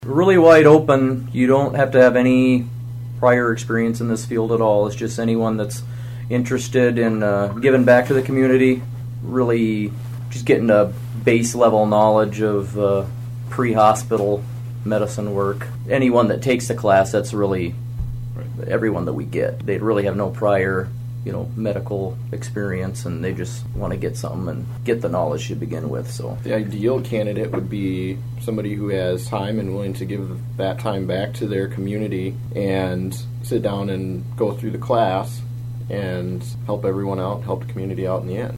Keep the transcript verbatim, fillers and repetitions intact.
Really wide open. You don't have to have any prior experience in this field at all. It's just anyone that's interested in uh, giving back to the community, really just getting a base level knowledge of uh, pre-hospital medicine work. Anyone that takes the class, that's really everyone that we get. They really have no prior, you know, medical experience, and they just want to get something and get the knowledge to begin with. So the ideal candidate would be somebody who has time and willing to give that time back to their community and sit down and go through the class and help everyone out, help the community out in the end.